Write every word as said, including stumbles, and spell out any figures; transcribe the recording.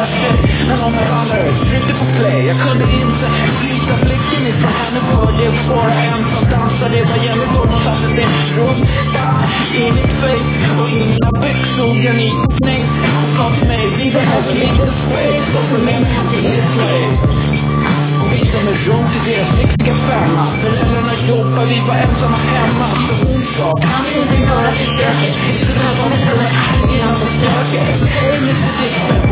sig när någon med andra tryckte på play. Jag kunde inte flytta blicken ifrån henne för det var bara ensam dansa. Det var jävligt för någon satte sin rumpa i mitt face och i mina byxor. Jag gick nej och sa till mig vi behöver lite space och för mig till ett slave. Och visade mig runt till deras riktiga femma. Föräldrarna jobbar, vi var ensamma hemma. Så hon sa, kan vi inte göra till stöket? Inte behöva med henne, är det innan för stöket? Hej, mister Dickman,